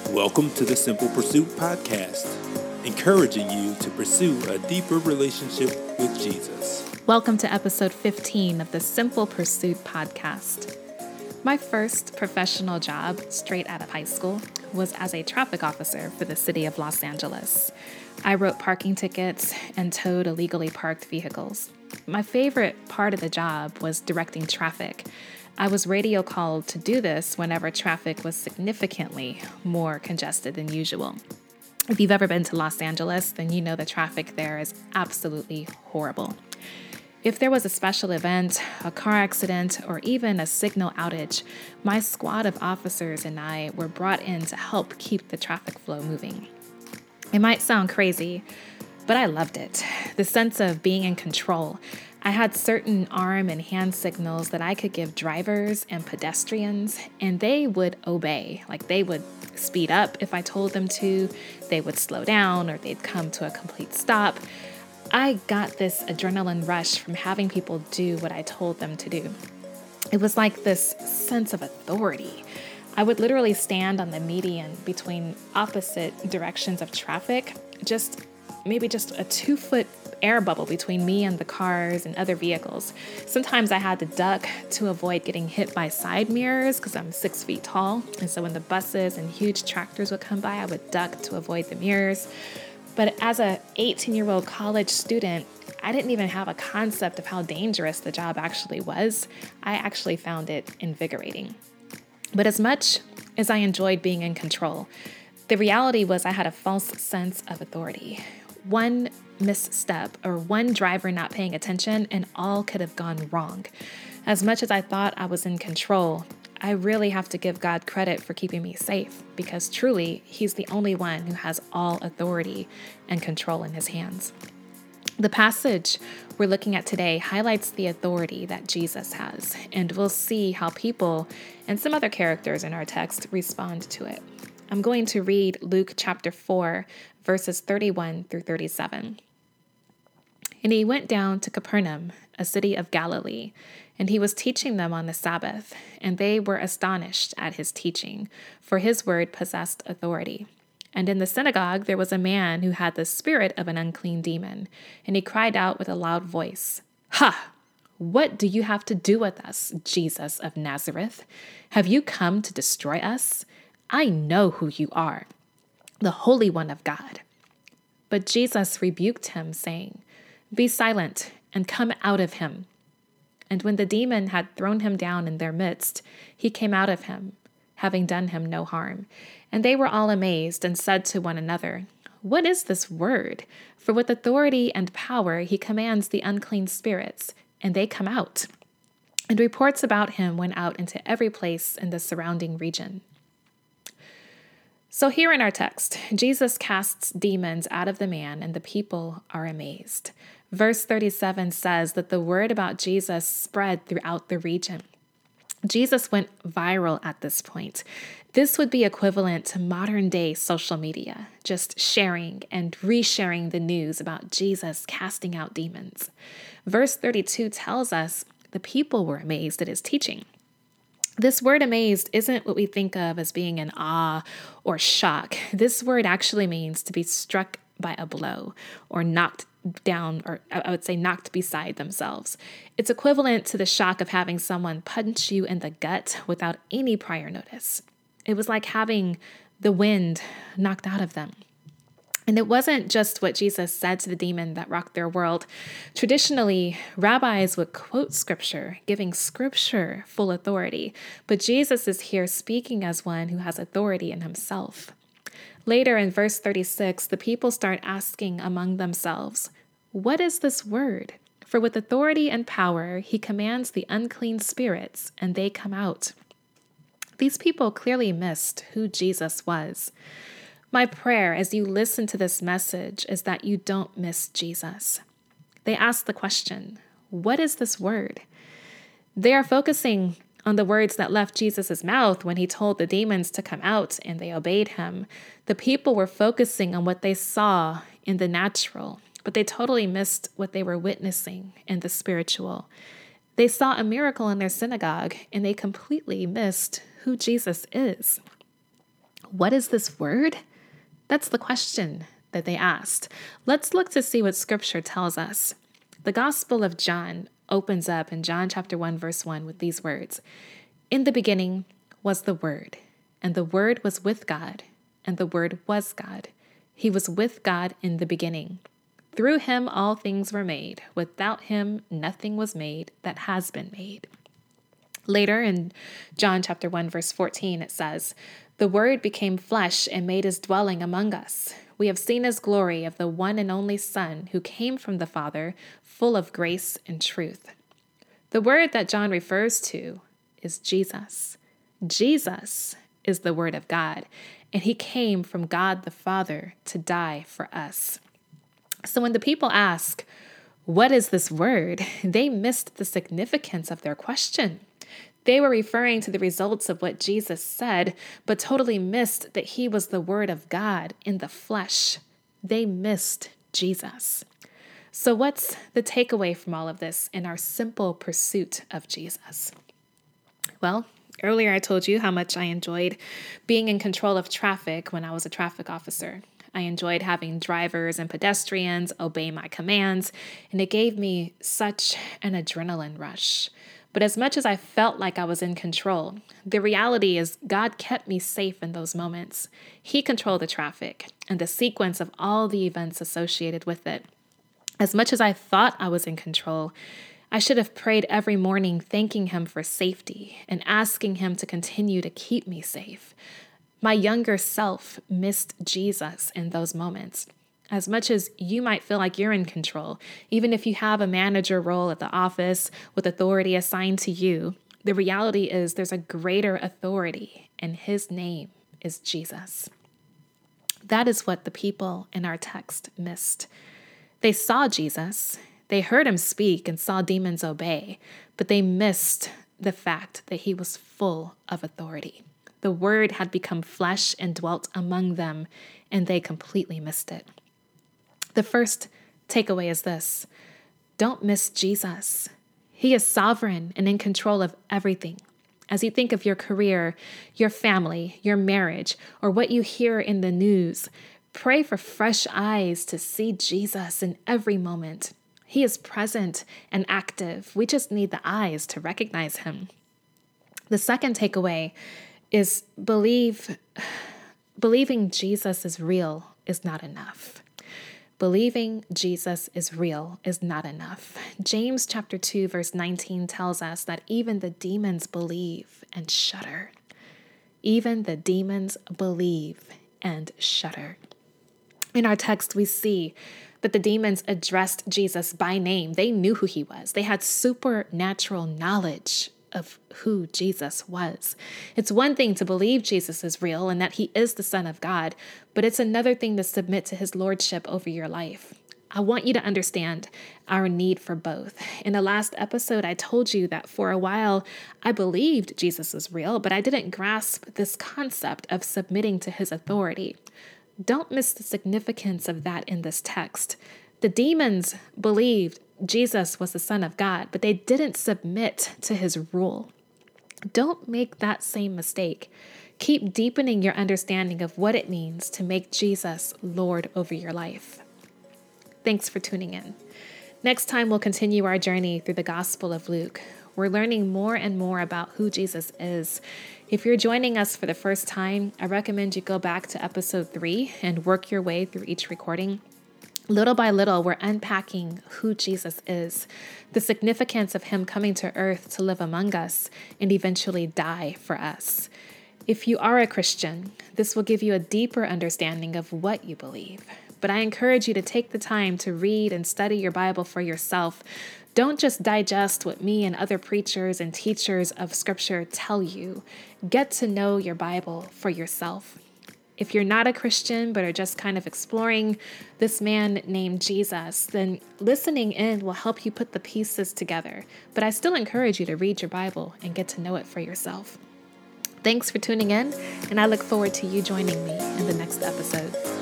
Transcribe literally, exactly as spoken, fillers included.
Welcome to the Simple Pursuit Podcast, encouraging you to pursue a deeper relationship with Jesus. Welcome to episode fifteen of the Simple Pursuit Podcast. My first professional job straight out of high school was as a traffic officer for the city of Los Angeles. I wrote parking tickets and towed illegally parked vehicles. My favorite part of the job was directing traffic. I was radio called to do this whenever traffic was significantly more congested than usual. If you've ever been to Los Angeles, then you know the traffic there is absolutely horrible. If there was a special event, a car accident, or even a signal outage, my squad of officers and I were brought in to help keep the traffic flow moving. It might sound crazy, but I loved it. The sense of being in control. I had certain arm and hand signals that I could give drivers and pedestrians, and they would obey. Like they would speed up if I told them to, they would slow down, or they'd come to a complete stop. I got this adrenaline rush from having people do what I told them to do. It was like this sense of authority. I would literally stand on the median between opposite directions of traffic, just maybe just a two foot air bubble between me and the cars and other vehicles. Sometimes I had to duck to avoid getting hit by side mirrors because I'm six feet tall. And so when the buses and huge tractors would come by, I would duck to avoid the mirrors. But as a eighteen-year-old college student, I didn't even have a concept of how dangerous the job actually was. I actually found it invigorating. But as much as I enjoyed being in control, the reality was I had a false sense of authority. One misstep or one driver not paying attention and all could have gone wrong. As much as I thought I was in control, I really have to give God credit for keeping me safe because truly, He's the only one who has all authority and control in His hands. The passage we're looking at today highlights the authority that Jesus has, and we'll see how people and some other characters in our text respond to it. I'm going to read Luke chapter four, verses thirty-one through thirty-seven. And he went down to Capernaum, a city of Galilee, and he was teaching them on the Sabbath, and they were astonished at his teaching, for his word possessed authority. And in the synagogue there was a man who had the spirit of an unclean demon, and he cried out with a loud voice, "Ha! What do you have to do with us, Jesus of Nazareth? Have you come to destroy us? I know who you are, the Holy One of God." But Jesus rebuked him, saying, "Be silent and come out of him." And when the demon had thrown him down in their midst, he came out of him, having done him no harm. And they were all amazed and said to one another, "What is this word? For with authority and power he commands the unclean spirits, and they come out." And reports about him went out into every place in the surrounding region. So here in our text, Jesus casts demons out of the man, and the people are amazed. Verse thirty-seven says that the word about Jesus spread throughout the region. Jesus went viral at this point. This would be equivalent to modern day social media, just sharing and resharing the news about Jesus casting out demons. Verse thirty-two tells us the people were amazed at his teaching. This word amazed isn't what we think of as being in awe or shock. This word actually means to be struck by a blow or knocked down, or I would say knocked beside themselves. It's equivalent to the shock of having someone punch you in the gut without any prior notice. It was like having the wind knocked out of them. And it wasn't just what Jesus said to the demon that rocked their world. Traditionally, rabbis would quote scripture, giving scripture full authority. But Jesus is here speaking as one who has authority in himself. Later in verse thirty-six, the people start asking among themselves, "What is this word? For with authority and power, he commands the unclean spirits, and they come out." These people clearly missed who Jesus was. My prayer as you listen to this message is that you don't miss Jesus. They ask the question, what is this word? They are focusing on the words that left Jesus' mouth when he told the demons to come out and they obeyed him. The people were focusing on what they saw in the natural, but they totally missed what they were witnessing in the spiritual. They saw a miracle in their synagogue and they completely missed who Jesus is. What is this word? That's the question that they asked. Let's look to see what scripture tells us. The Gospel of John opens up in John chapter one, verse one with these words. In the beginning was the Word, and the Word was with God, and the Word was God. He was with God in the beginning. Through him all things were made. Without him nothing was made that has been made. Later in John chapter one, verse fourteen, it says, the Word became flesh and made his dwelling among us. We have seen his glory of the one and only Son who came from the Father, full of grace and truth. The word that John refers to is Jesus. Jesus is the Word of God, and he came from God the Father to die for us. So when the people ask, what is this word? They missed the significance of their question. They were referring to the results of what Jesus said, but totally missed that he was the Word of God in the flesh. They missed Jesus. So what's the takeaway from all of this in our simple pursuit of Jesus? Well, earlier I told you how much I enjoyed being in control of traffic when I was a traffic officer. I enjoyed having drivers and pedestrians obey my commands, and it gave me such an adrenaline rush. But as much as I felt like I was in control, the reality is God kept me safe in those moments. He controlled the traffic and the sequence of all the events associated with it. As much as I thought I was in control, I should have prayed every morning thanking him for safety and asking him to continue to keep me safe. My younger self missed Jesus in those moments. As much as you might feel like you're in control, even if you have a manager role at the office with authority assigned to you, the reality is there's a greater authority, and his name is Jesus. That is what the people in our text missed. They saw Jesus, they heard him speak and saw demons obey, but they missed the fact that he was full of authority. The Word had become flesh and dwelt among them, and they completely missed it. The first takeaway is this: don't miss Jesus. He is sovereign and in control of everything. As you think of your career, your family, your marriage, or what you hear in the news, pray for fresh eyes to see Jesus in every moment. He is present and active. We just need the eyes to recognize him. The second takeaway is believe, believing Jesus is real is not enough. Believing Jesus is real is not enough. James chapter two, verse nineteen tells us that even the demons believe and shudder. Even the demons believe and shudder. In our text, we see that the demons addressed Jesus by name. They knew who he was. They had supernatural knowledge of who Jesus was. It's one thing to believe Jesus is real and that he is the Son of God, but it's another thing to submit to his lordship over your life. I want you to understand our need for both. In the last episode, I told you that for a while, I believed Jesus is real, but I didn't grasp this concept of submitting to his authority. Don't miss the significance of that in this text. The demons believed Jesus was the Son of God, but they didn't submit to his rule. Don't make that same mistake. Keep deepening your understanding of what it means to make Jesus Lord over your life. Thanks for tuning in. Next time, we'll continue our journey through the Gospel of Luke. We're learning more and more about who Jesus is. If you're joining us for the first time, I recommend you go back to episode three and work your way through each recording. Little by little, we're unpacking who Jesus is, the significance of him coming to earth to live among us and eventually die for us. If you are a Christian, this will give you a deeper understanding of what you believe. But I encourage you to take the time to read and study your Bible for yourself. Don't just digest what me and other preachers and teachers of Scripture tell you. Get to know your Bible for yourself. If you're not a Christian but are just kind of exploring this man named Jesus, then listening in will help you put the pieces together. But I still encourage you to read your Bible and get to know it for yourself. Thanks for tuning in, and I look forward to you joining me in the next episode.